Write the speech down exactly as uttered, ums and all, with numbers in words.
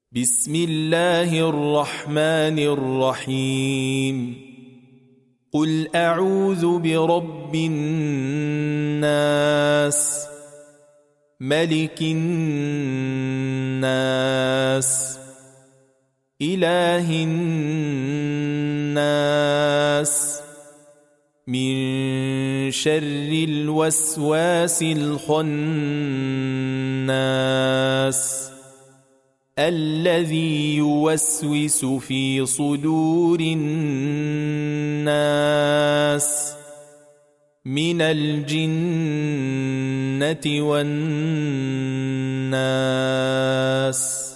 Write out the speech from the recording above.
بسم الله الرحمن الرحيم قل أعوذ برب الناس ملك الناس إله الناس من شر الوسواس الخناس الذي يوسوس في صدور الناس من الجنة والناس.